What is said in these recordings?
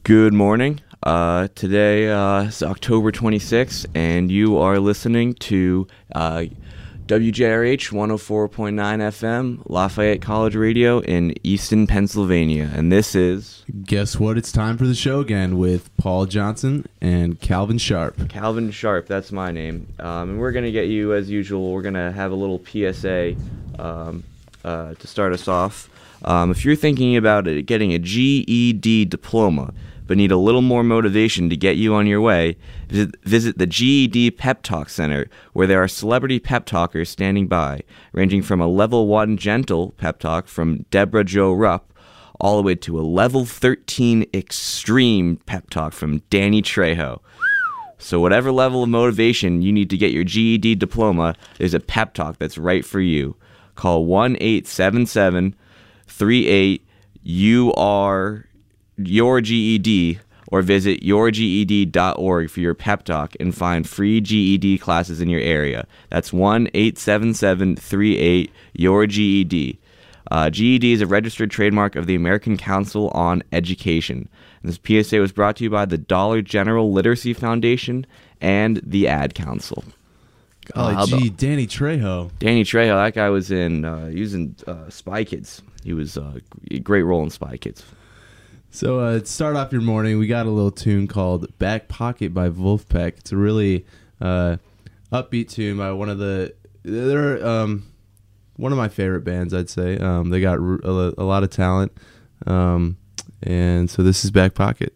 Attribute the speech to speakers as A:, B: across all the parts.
A: Good morning. Today is October 26th, and you are listening to WJRH 104.9 FM, Lafayette College Radio in Easton, Pennsylvania. And this is...
B: Guess what? It's time for the show again with Paul Johnson and Calvin Sharp.
A: Calvin Sharp, that's my name. And we're going to get you, as usual, we're going to have a little PSA to start us off. If you're thinking about getting a GED diploma, but need a little more motivation to get you on your way, visit the GED Pep Talk Center, where there are celebrity pep talkers standing by, ranging from a level 1 gentle pep talk from Deborah Jo Rupp, all the way to a level 13 extreme pep talk from Danny Trejo. So whatever level of motivation you need to get your GED diploma, there's a pep talk that's right for you. Call 1-877-38-UR-YOUR-GED or visit yourged.org for your pep talk and find free GED classes in your area. That's 1-877-38-YOUR-GED. GED is a registered trademark of the American Council on Education. And this PSA was brought to you by the Dollar General Literacy Foundation and the Ad Council.
B: Danny Trejo.
A: Danny Trejo, that guy was in Spy Kids. He was a great role in Spy Kids.
B: So to start off your morning, we got a little tune called Back Pocket by Wolfpack. It's a really upbeat tune by one of my favorite bands, I'd say. They got a lot of talent. And so this is Back Pocket.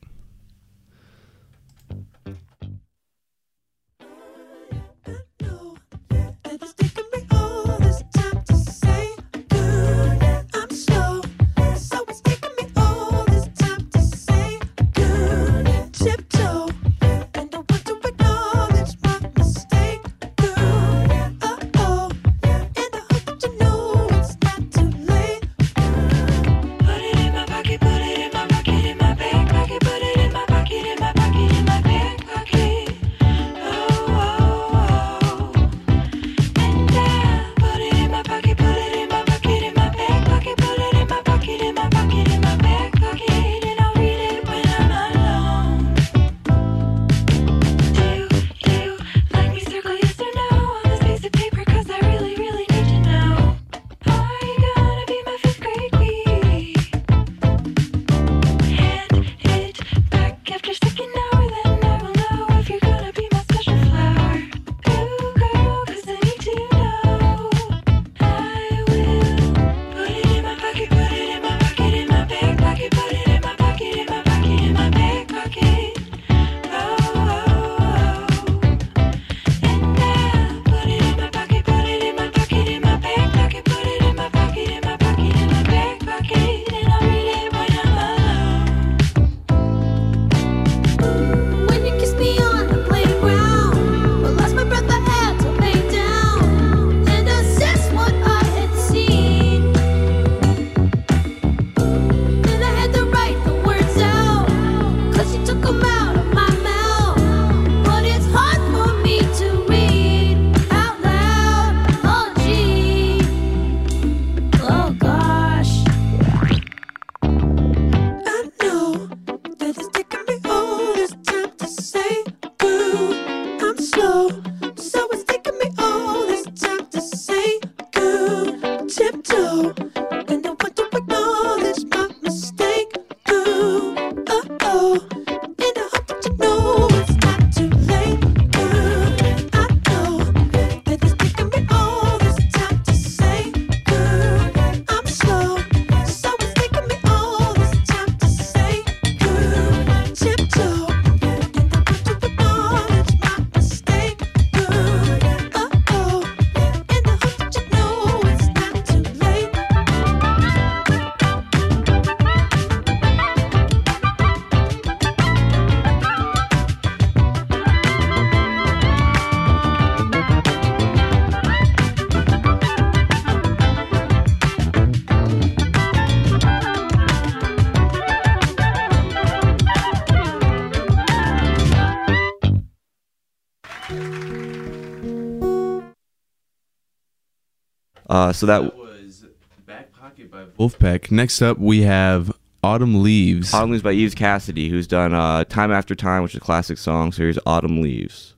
A: So that
B: was Back Pocket by Wolfpack. Next up, we have Autumn Leaves.
A: Autumn Leaves by Eves Cassidy, who's done Time After Time, which is a classic song. So here's Autumn Leaves.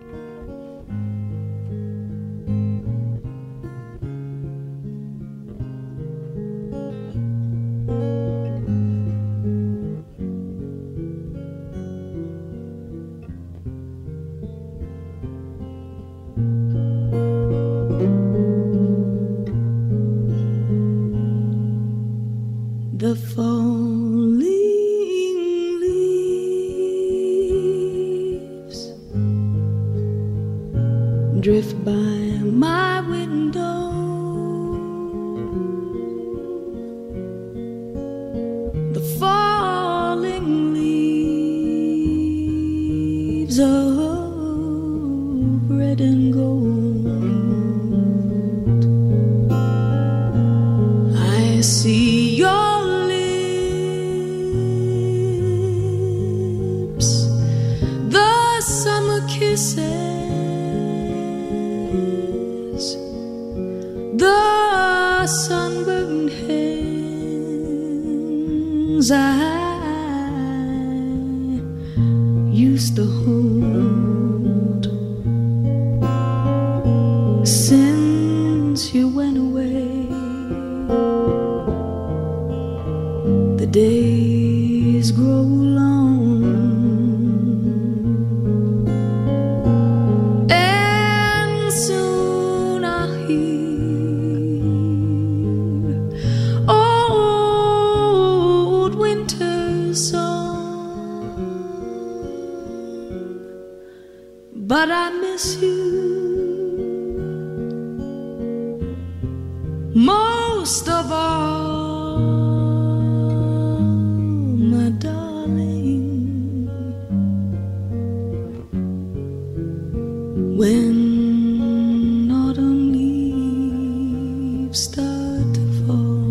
C: The falling leaves drift by my window. The falling leaves of red and gold. I see your kisses, the sunburned hands I used to hold. Since you went away, the days grow long. But I miss you most of all, my darling. When autumn leaves start to fall,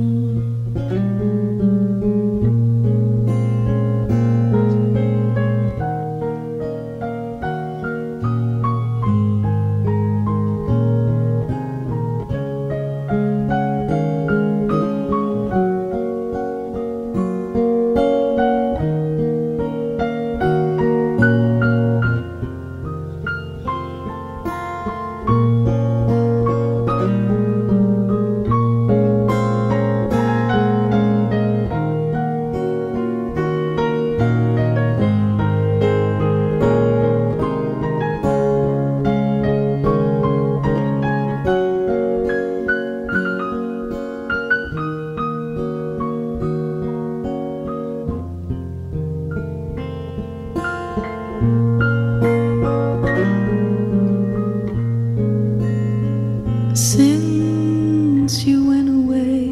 C: since you went away,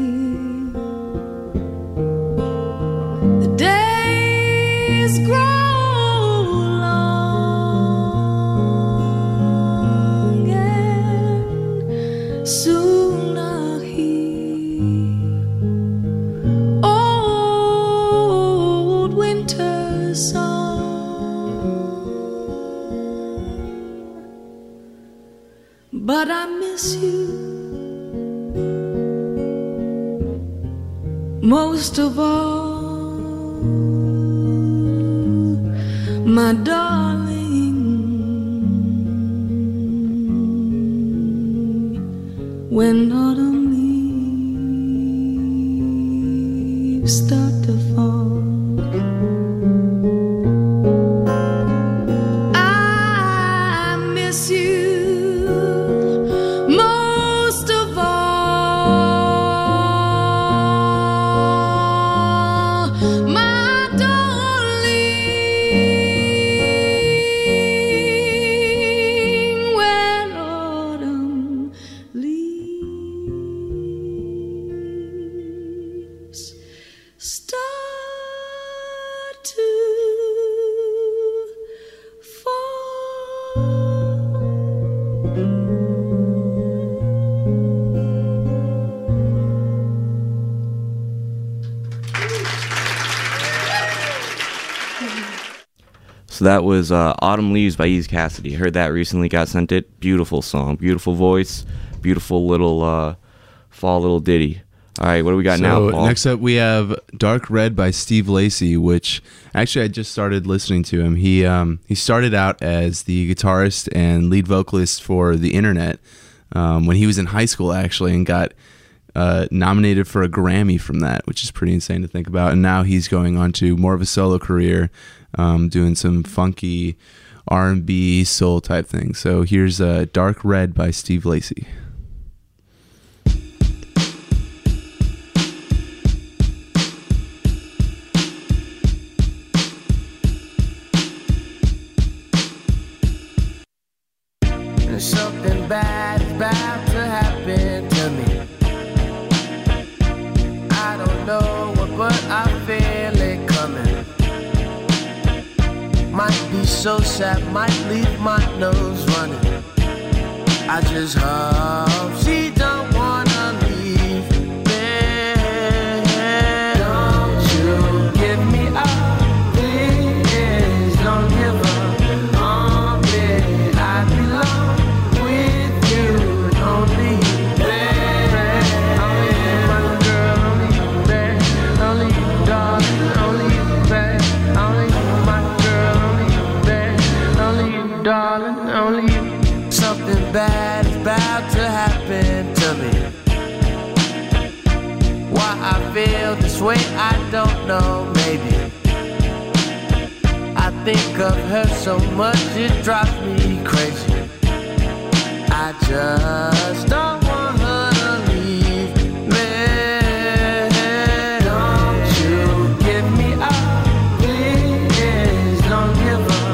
C: the days grow long, and soon I'll hear old winter song. But I miss you most of all, my darling. When autumn leaves start to fall, I miss you most of all, my darling. When autumn leaves start to fall.
A: So that was Autumn Leaves by Ease Cassidy. I heard that recently, got sent it. Beautiful song, beautiful voice, beautiful little fall little ditty. All right, what do we got
B: So
A: now, Paul?
B: next up, we have Dark Red by Steve Lacy, which actually I just started listening to him. He started out as the guitarist and lead vocalist for The Internet when he was in high school, actually, and got nominated for a Grammy from that, which is pretty insane to think about. And now he's going on to more of a solo career, doing some funky R&B soul type things. So here's Dark Red by Steve Lacy.
D: Something bad is about to happen to me. I don't know what, but I feel it coming. Might be so sad, might leave my nose running. I just hope she don't wanna leave me. Don't you give me up, please. Don't give up on me. I belong. Darling, only you. Something bad is about to happen to me. Why I feel this way, I don't know, maybe. I think of her so much, it drives me crazy. I just don't want her to leave me. Don't you give me up, please. Don't give up.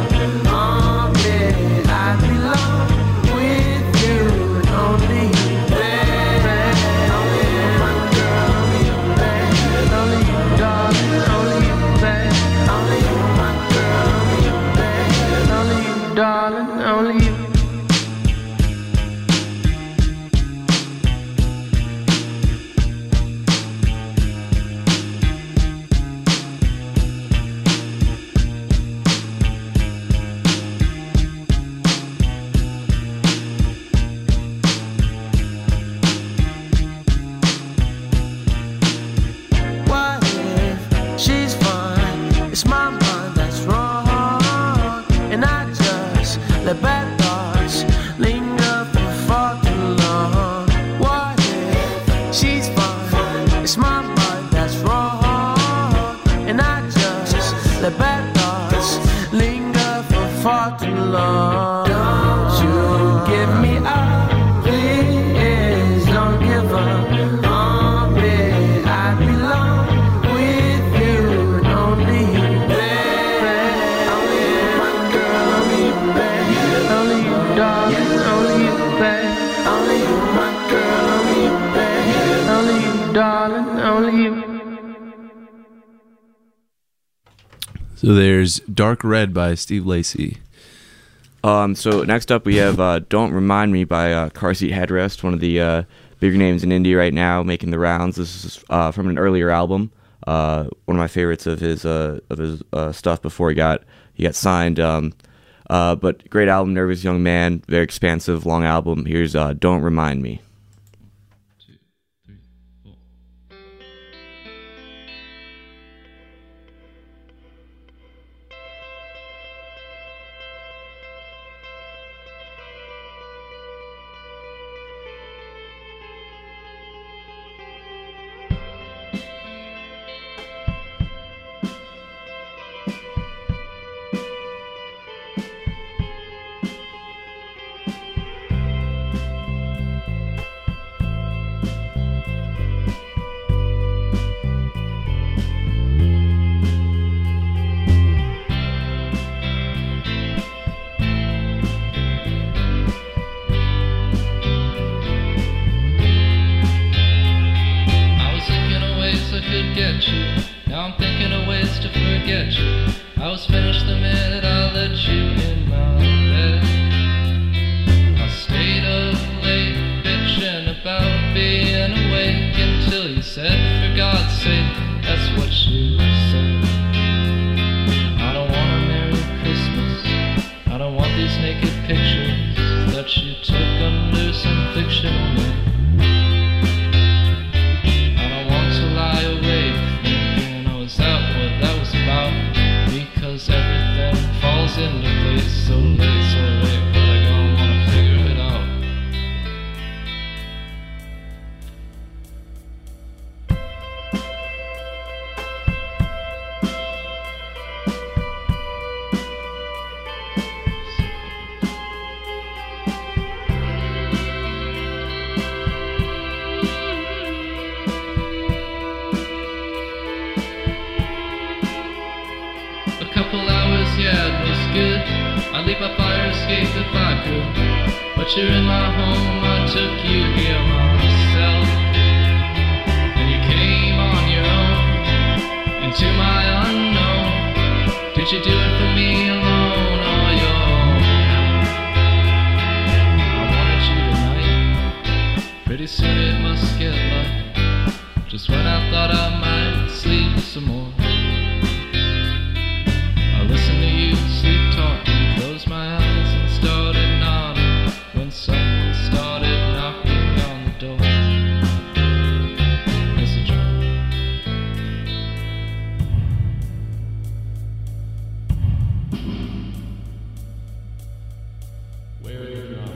D: Darling, only you. What if she's fine? It's my mind that's wrong, and I just let bad thoughts linger for far too long. What if she's fine? It's my mind that's wrong, and I just let bad thoughts linger for far too long. Don't you give me up, please. Don't give up on me. I belong with you, only you. Only you, my girl, only you, babe. Only you, darling, only you, babe. Only you, my girl, only you, babe. Only you, darling, only you.
B: So there's Dark Red by Steve Lacy.
A: So next up we have Don't Remind Me by Car Seat Headrest, one of the bigger names in indie right now, making the rounds. This is from an earlier album, one of my favorites of his stuff before he got signed. But great album, Nervous Young Man, very expansive, long album. Here's Don't Remind Me.
E: That you took under some fiction of me. I I'd leap a fire escape if I could, but you're in my home, I took you here myself. And you came on your own, into my unknown. Did you do it for me alone or your own? I wanted you tonight, pretty soon it must get light, just when I thought I might sleep some more. I listened to you sleep talk, closed my eyes and started nodding, when someone started knocking on the door. It's a drum. Where are you from?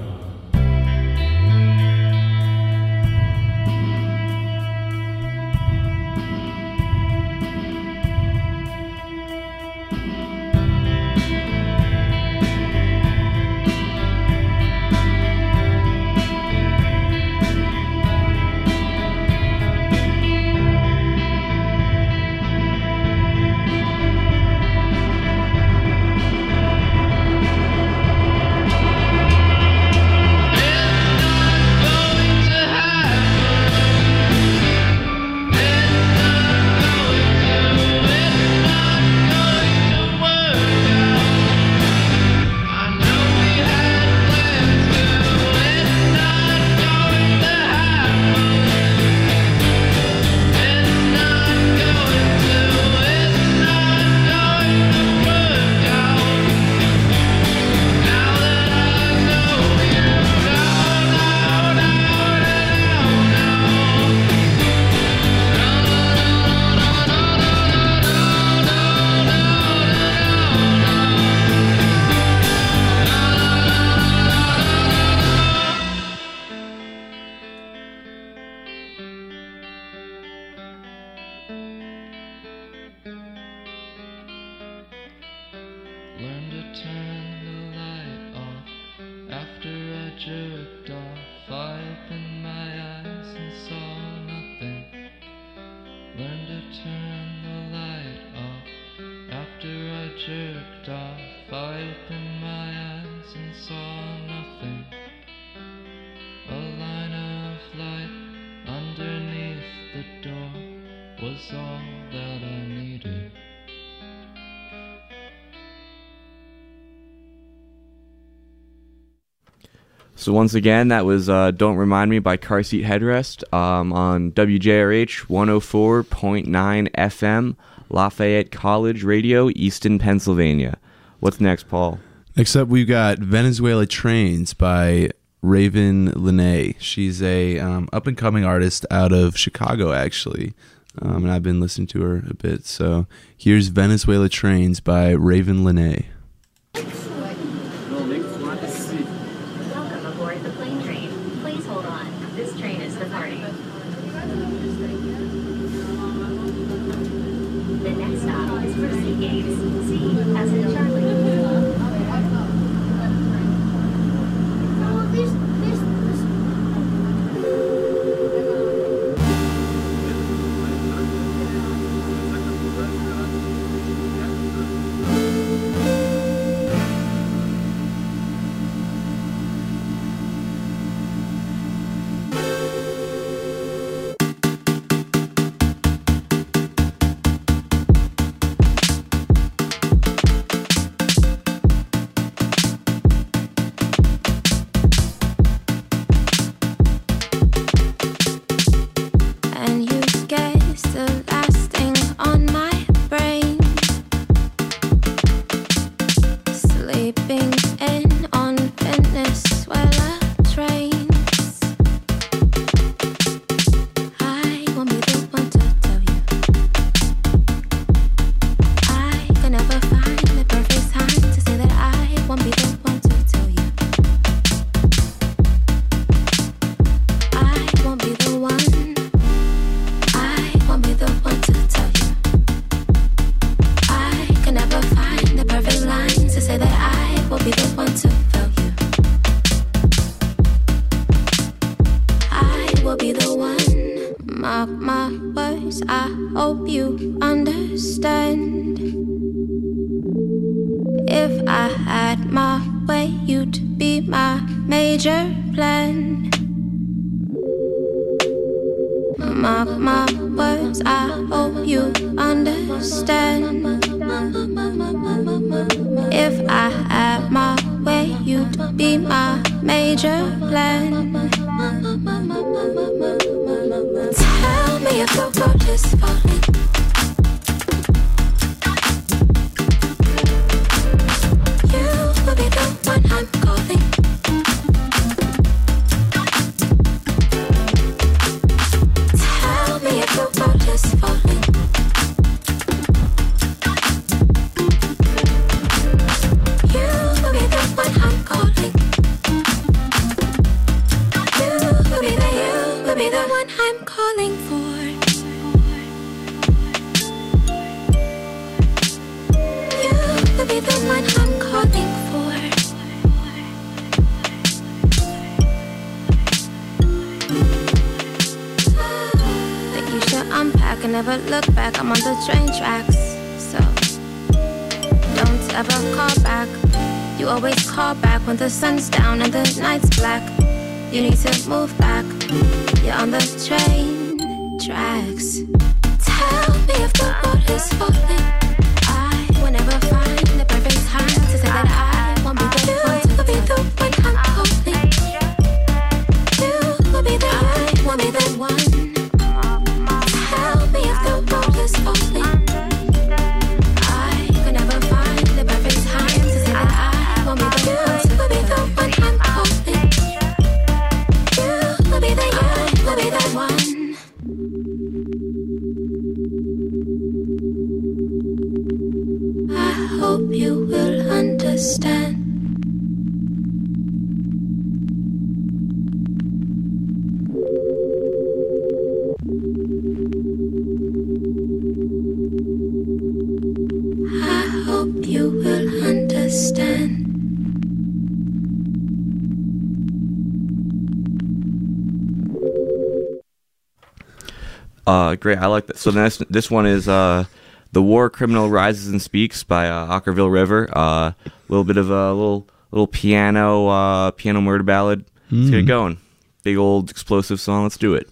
E: Learned to turn the light off after I jerked off. I opened my eyes and saw nothing. Learned to turn the light off after I jerked off. I opened my eyes and saw nothing. A line of light underneath the door was all that I needed.
A: So once again, that was Don't Remind Me by Car Seat Headrest on WJRH 104.9 FM, Lafayette College Radio, Easton, Pennsylvania. What's next, Paul?
B: Next up, we've got Venezuela Trains by Raven Lene. She's a up-and-coming artist out of Chicago, actually, and I've been listening to her a bit. So here's Venezuela Trains by Raven Lene.
F: Welcome aboard the plane train. Please hold on. This train is departing. The next stop is for Seagates. C as in Charlie.
G: If I had my way, you'd be my major plan. Mark my words, I hope you understand. If I had my way, you'd be my major plan. Tell me if the world is falling. You will be the one I'm calling. Tell me if the world is falling. You will be the one I'm calling. You will be the one I'm calling for. You will be the one I'm calling for. Think you should unpack and never look back. I'm on the train tracks, so don't ever call back. You always call back when the sun's down and the night's black. You need to move back. You're on the train tracks. Tell me if the world is falling. I will never find the perfect time to say that I won't be the one to be the one I'm calling. You will be the I won't be the one. Tell me if the world is falling. I could never find the perfect time to say that I won't be the one to be the one I'm calling. You will be the I will be the one. I hope you will understand. I hope you will understand.
A: Great. I like that. So this one is The War Criminal Rises and Speaks by Ockerville River. A little bit of a little piano murder ballad. Let's get it going. Big old explosive song. Let's do it.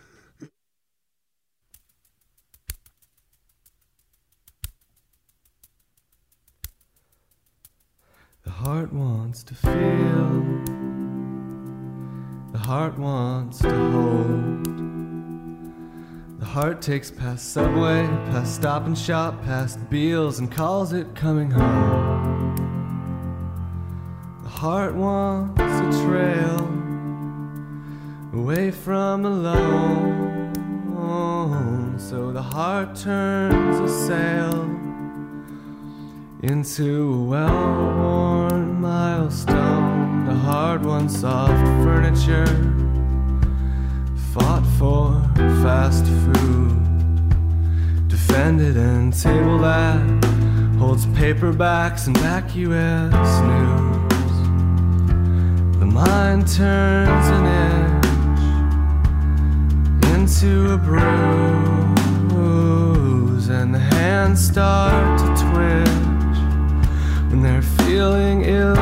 H: The heart wants to feel. The heart wants to hold. The heart takes past Subway, past Stop and Shop, past Beals, and calls it coming home. The heart wants a trail away from alone. So the heart turns a sail into a well-worn milestone. The hard won soft furniture, fought for fast food, defended and table that holds paperbacks and vacuous news. The mind turns an inch into a bruise, and the hands start to twitch when they're feeling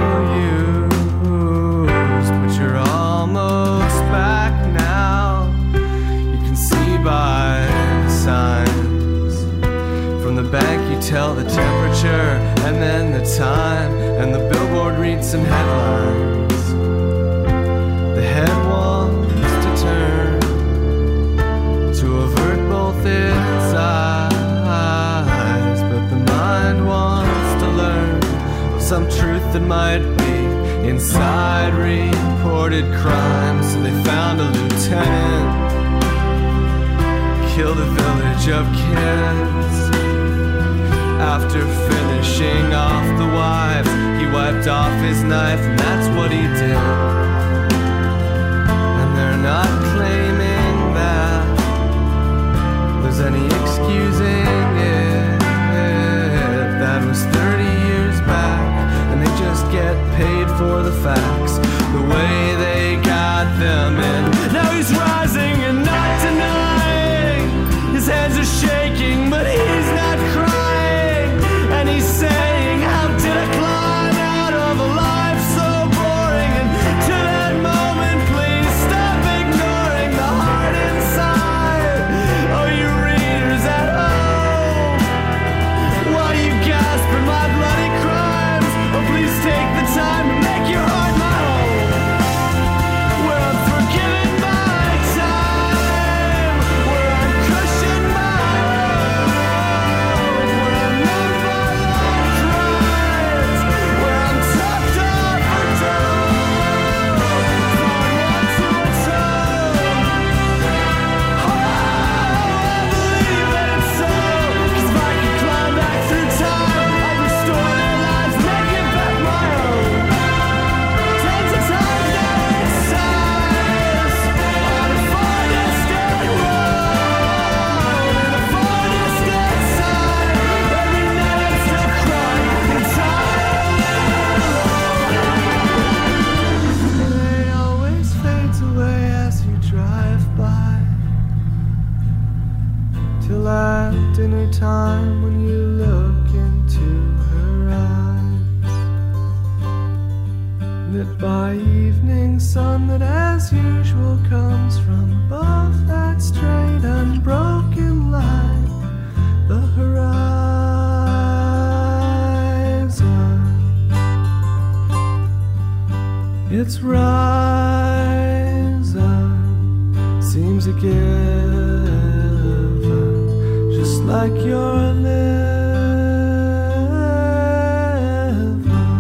H: ill-used. But you're almost back now. You can see by the signs. From the bank you tell the temperature and then the time, and the billboard reads some headlines. The head wants to turn to avert both its eyes, but the mind wants to learn some truth that might be inside reported crime. So they found a lieutenant, killed a village of kids. After finishing off the wives, he wiped off his knife, and that's what he did. And they're not claiming that there's any excusing it. That was 30 years back, and they just get paid for the facts, the way they got them in. Now he's rising and not denying. His hands are shaking, but he's not crying. And he's saying, how did I climb? dinner time when you look into her eyes. Lit by evening sun that as usual comes from above that straight unbroken line, the horizon. Its rising seems a given, just like your living.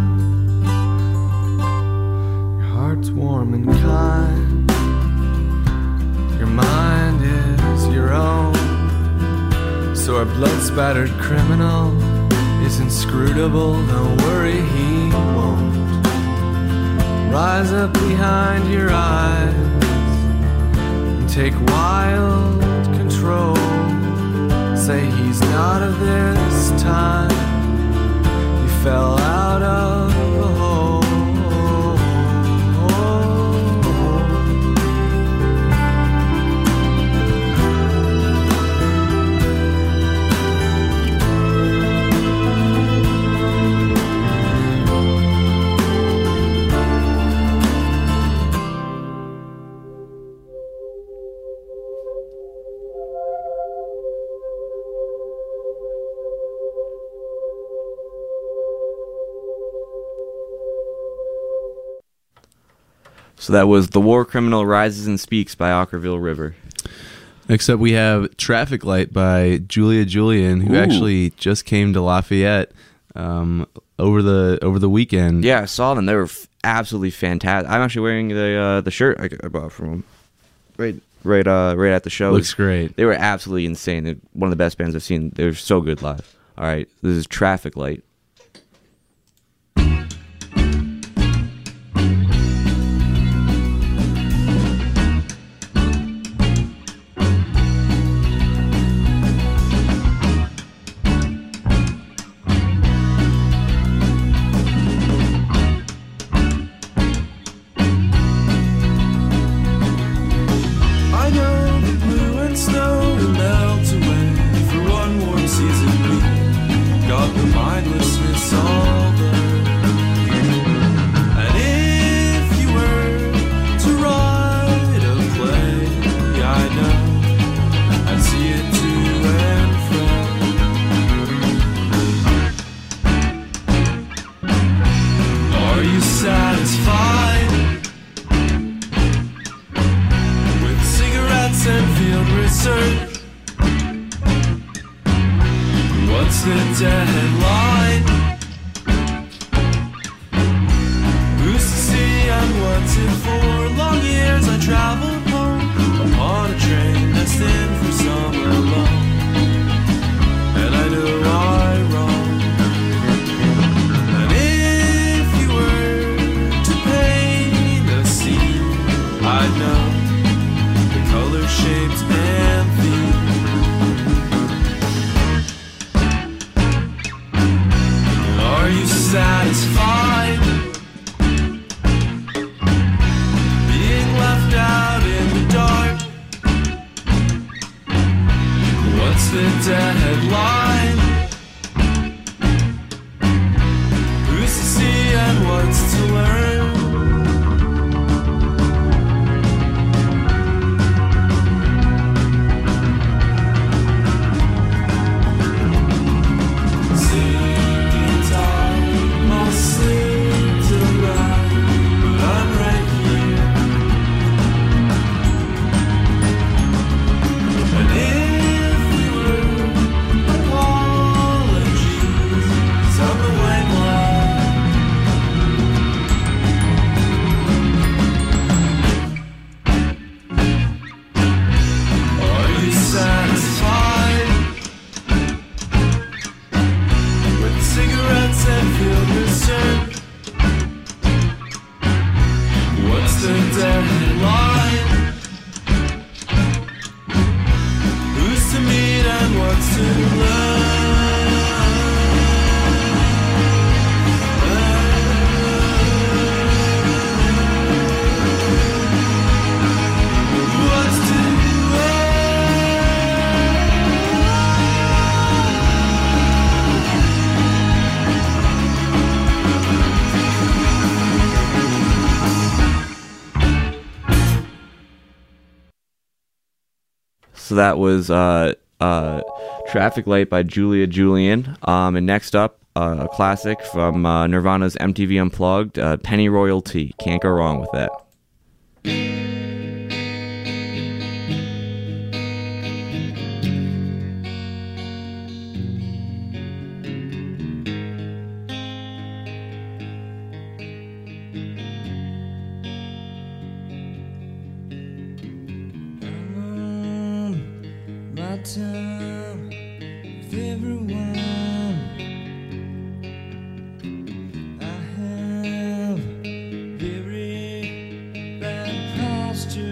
H: Your heart's warm and kind, your mind is your own, so our blood-spattered criminal is inscrutable. Don't worry, he won't rise up behind your eyes and take wild control. Say he's not of this time, he fell out of a hole.
A: So that was The War Criminal Rises and Speaks by Ockerville River.
B: Next up, we have Traffic Light by Julia Julian, who actually just came to Lafayette over the weekend.
A: Yeah, I saw them. They were absolutely fantastic. I'm actually wearing the shirt I bought from them right at the show.
B: Looks great.
A: They were absolutely insane. They're one of the best bands I've seen. They were so good live. All right, this is Traffic Light. So that was Traffic Light by Julia Julian. And next up, a classic from Nirvana's MTV Unplugged, Pennyroyal Tea. Can't go wrong with that.
I: My time with everyone. I have very bad posture.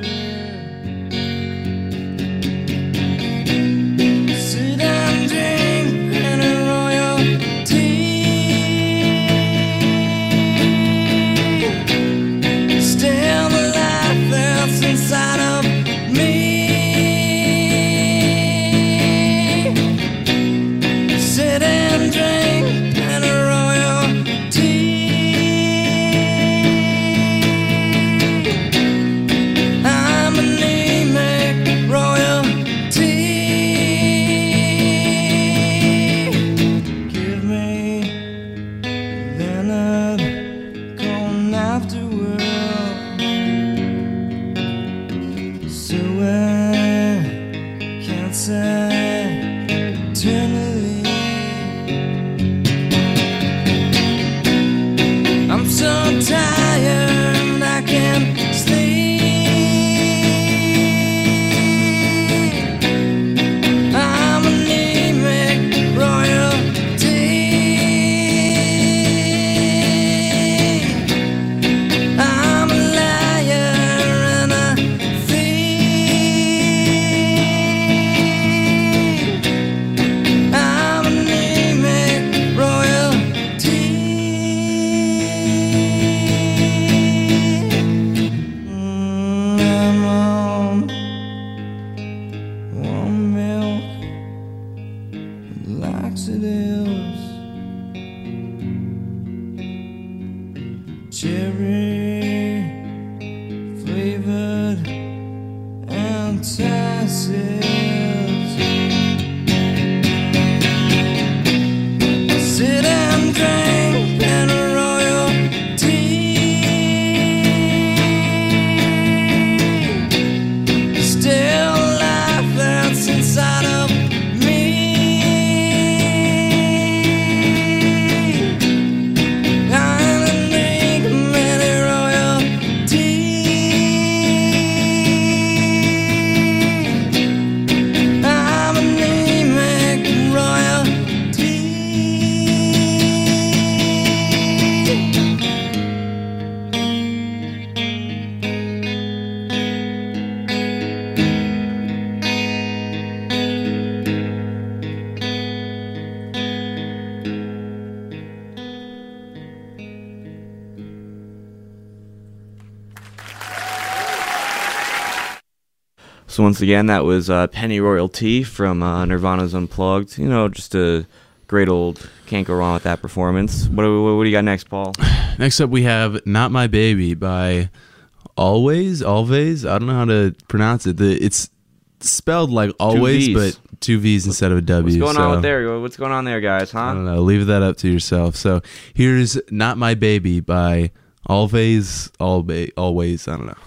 I: Sit and drink Pennyroyal tea. Still the life that's inside of me. Sit and drink Pennyroyal tea. I'm anemic royalty. Give me Leonard Cohen afterward. So I can't say eternally. I'm so tired I can't sleep. I'm anemic royalty. I'm a liar and a thief. I'm anemic royalty. I'm on warm milk and laxatives, cherry flavored antacids. Sit and drink Pennyroyal tea. Still life that's inside of me. I'm anemic Pennyroyal tea. I'm anemic royalty.
A: So once again, that was Pennyroyal Tea from Nirvana's Unplugged. You know, just a great old, can't go wrong with that performance. What do you got next, Paul?
B: Next up, we have "Not My Baby" by Always. I don't know how to pronounce it. It's spelled like always,
A: V's.
B: but two V's instead of a W.
A: What's going on there? What's going on there, guys? Huh?
B: I don't know. Leave that up to yourself. So here's "Not My Baby" by Always. I don't know.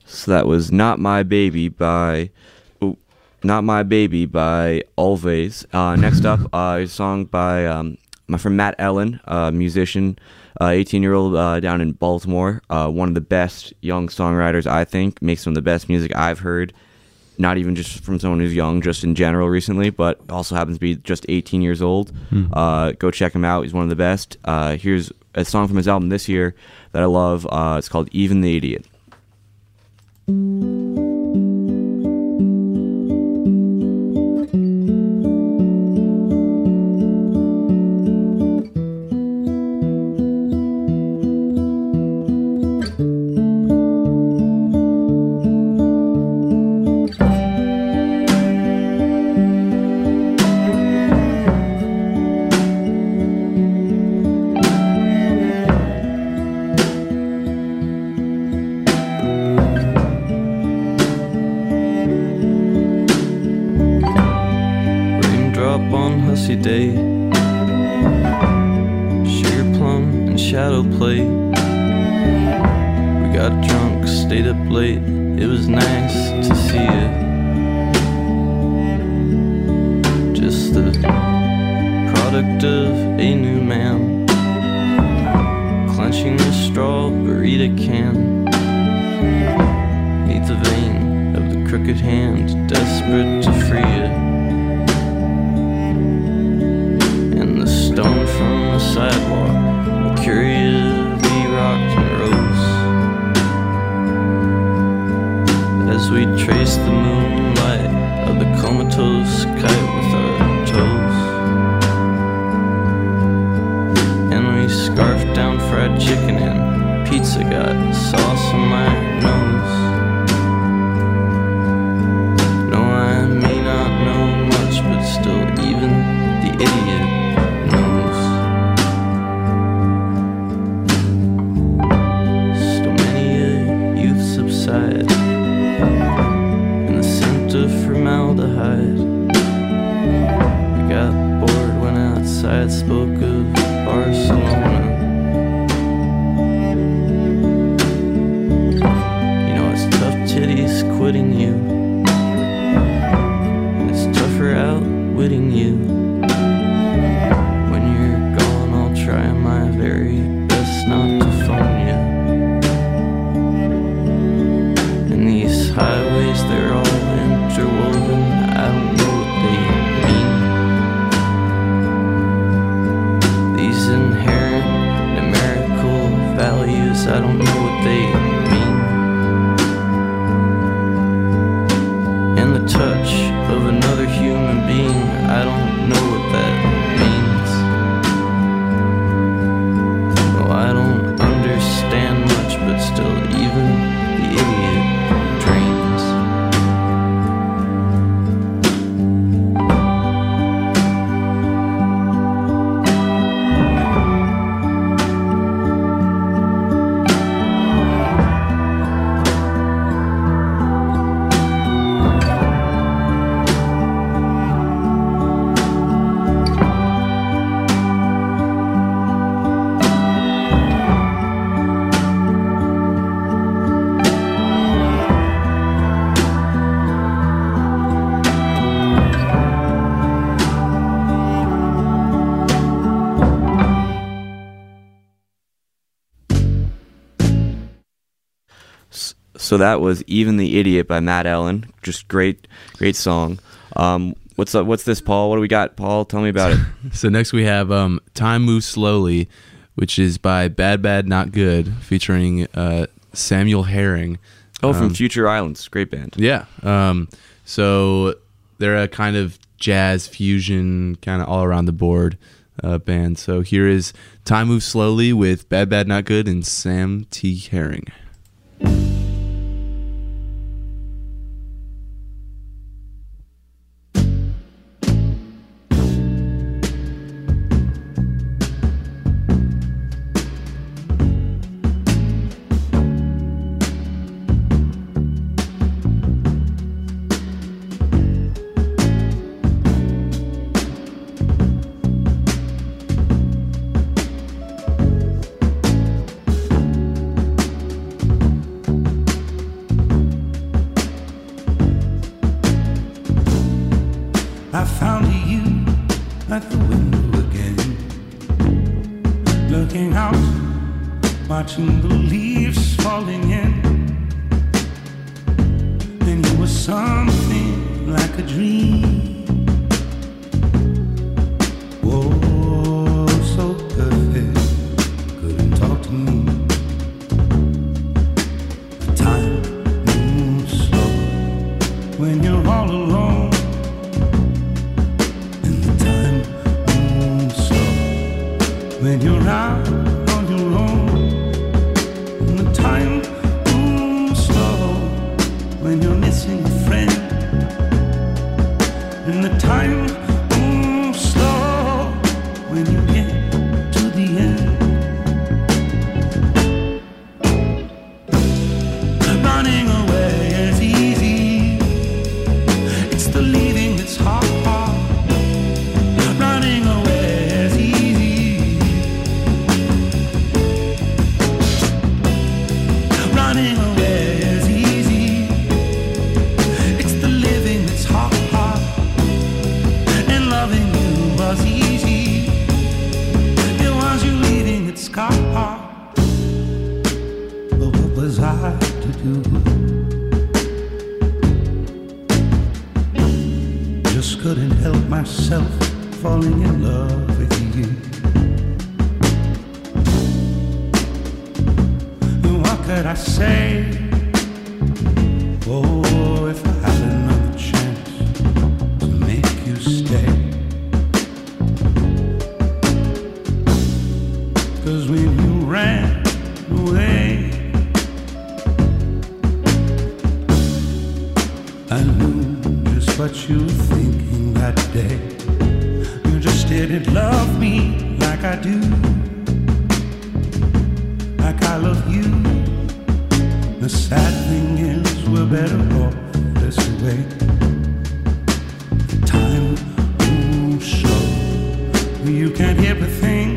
A: So that was Not My Baby by Always. Next up, a song by my friend Matt Ellen, musician, 18-year-old down in Baltimore. One of the best young songwriters, I think. Makes some of the best music I've heard. Not even just from someone who's young, just in general recently, but also happens to be just 18 years old. Go check him out. He's one of the best. Here's a song from his album this year that I love. It's called Even the Idiot.
E: Day, sugar plum and shadow play. We got drunk, stayed up late. It was nice to see you. Just the product of a new man, clenching the strawberry can. Neath the vein of the crooked hand, desperate to free you. Stone from the sidewalk, curiously rocked and rose as we traced the moonlight of the comatose kite with our toes. And we scarfed down fried chicken and pizza, got sauce on my nose. No, I may not know much, but still even the idiot in the scent of formaldehyde. I got bored when outside spoke of Barcelona. You know it's tough titties quitting you, and it's tougher outwitting you. When you're gone I'll try my very best not to phone you. Highways, they're all interwoven. I don't know what they mean. These inherent numerical values, I don't know what they mean. And the touch of another human being, I don't know what that means. No, I don't understand much, but still even the idiot
A: So that was Even the Idiot by Matt Ellen. Just great song. What's this, Paul? What do we got, Paul? Tell me about it.
B: So next we have Time Moves Slowly, which is by Bad Bad Not Good, featuring Samuel Herring.
A: From Future Islands. Great band.
B: Yeah. So they're a kind of jazz fusion, kind of all around the board band. So here is Time Moves Slowly with Bad Bad Not Good and Sam T. Herring.
J: looking out, watching the leaves falling in. And you were something like a dream. Oh, so perfect, couldn't talk to me. The time moves slow when you're all alone. And the time moves slow when you're out on your own. And the time moves slow when you're missing a friend. And the time moves slow when you get to the end. Running away is easy, it's the leaving that's hard. Running away is easy, running away is easy, it's the living that's hard. And loving you was easy, it was you leaving it scarred. But what was I to do? Just couldn't help myself falling in love with you. And what could I say? Oh, if I had another chance to make you stay. 'Cause when you ran away, I knew just what you were thinking that day. You just didn't love me like I do, like I love you. The sad thing is we're better off this way. Time moves slow, you can't hear a thing.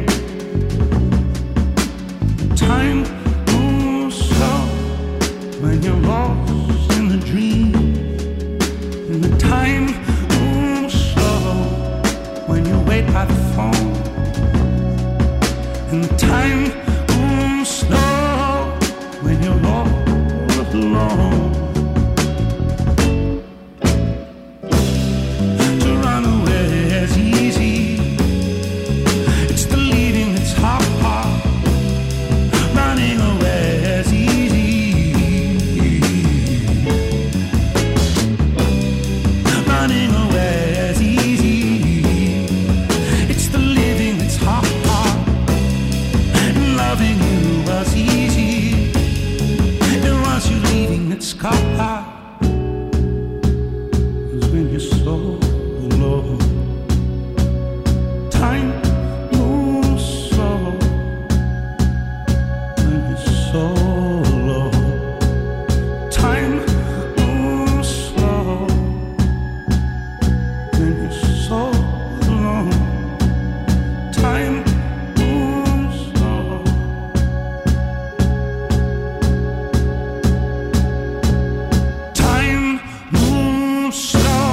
J: Time moves slow when you're lost in the dream. And the time moves slow when you wait by the phone. And the time moves slow when you're all alone. To run away is easy, it's the leaving that's hard. Running away is easy, running away is easy, it's the living that's hard. And loving you was easy, it was you leaving that scarred. 'Cause when you're so alone, time moves slow. When you're so alone, time moves slow. When you're so alone, time moves slow. Time moves slow.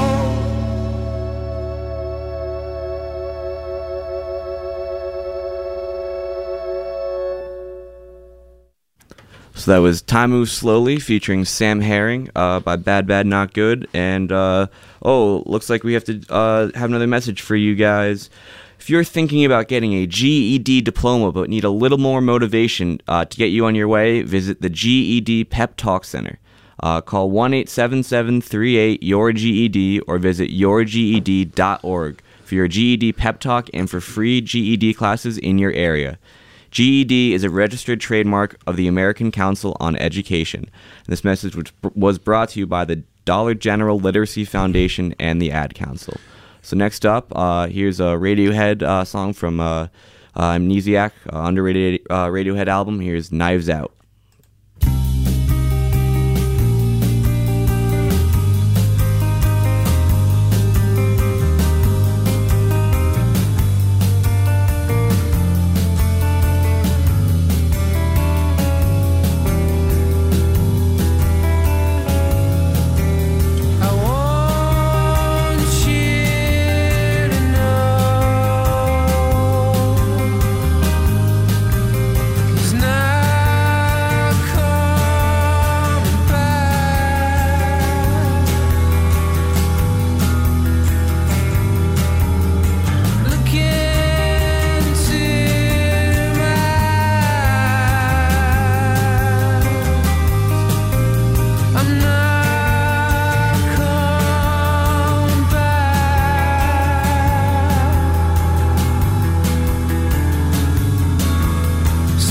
A: So that was Time Moves Slowly featuring Sam Herring by Bad Bad Not Good. And, looks like we have to have another message for you guys. If you're thinking about getting a GED diploma but need a little more motivation to get you on your way, visit the GED Pep Talk Center. Call 1-877-38-YOUR-GED or visit yourged.org for your GED Pep Talk and for free GED classes in your area. GED is a registered trademark of the American Council on Education. This message was brought to you by the Dollar General Literacy Foundation and the Ad Council. So next up, here's a Radiohead song from Amnesiac, underrated Radiohead album. Here's Knives Out.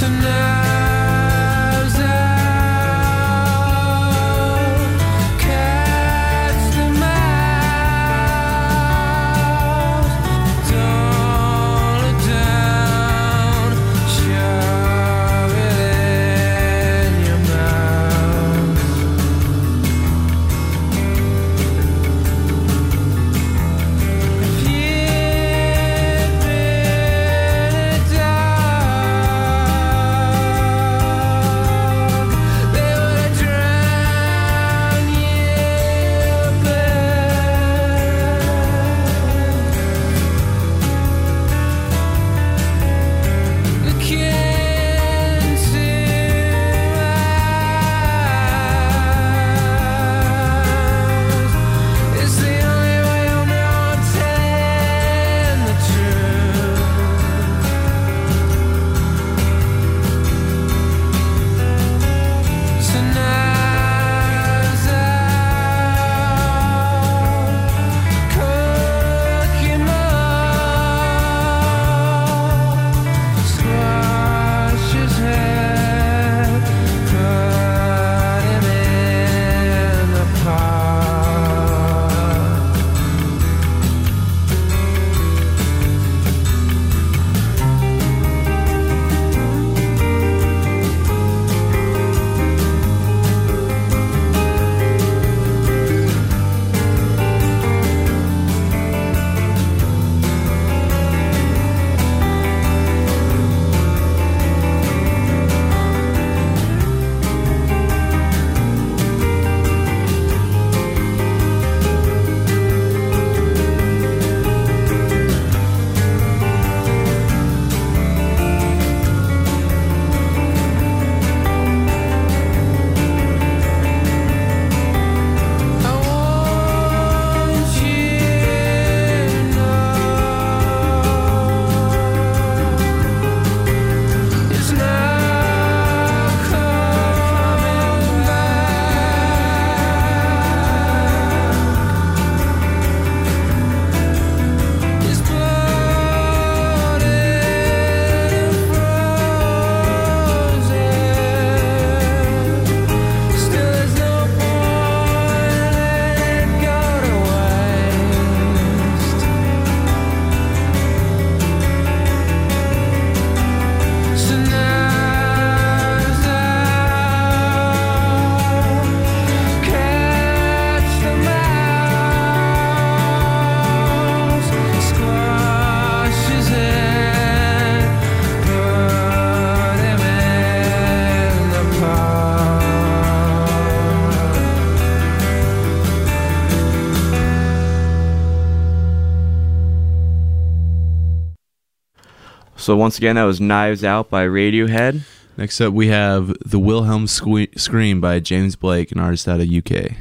A: So once again, that was Knives Out by Radiohead.
B: Next up, we have The Wilhelm Scream by James Blake, an artist out of UK.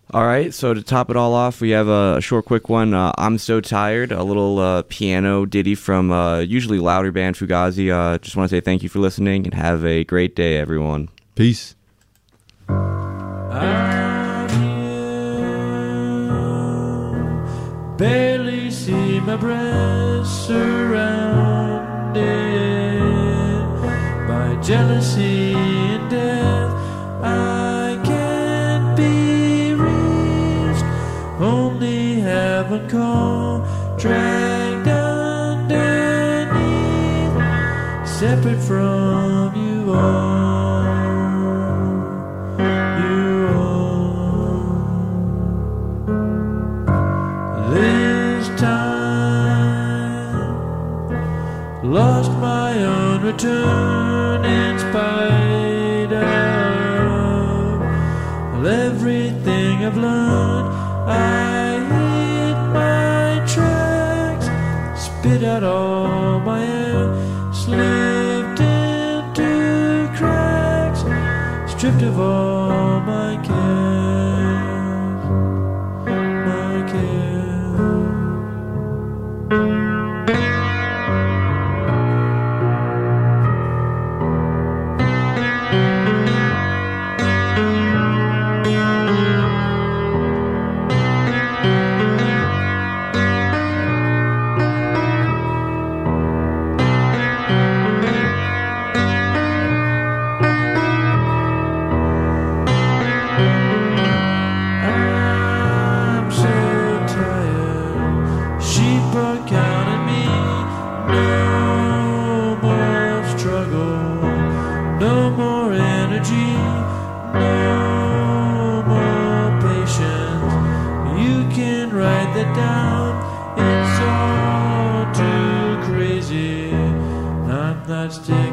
A: All right, so to top it all off, we have a short, quick one. I'm So Tired, a little piano ditty from usually louder band Fugazi. Just want to say thank you for listening and have a great day, everyone.
B: Peace.
K: Barely see my breath, surrounded by jealousy and death. I can't be reached, only heaven call, dragged underneath, separate from you all. Lost my own return in spite of everything I've learned. I hit my tracks, spit out all my air, slipped into cracks, stripped of all my cares, my cares. Stick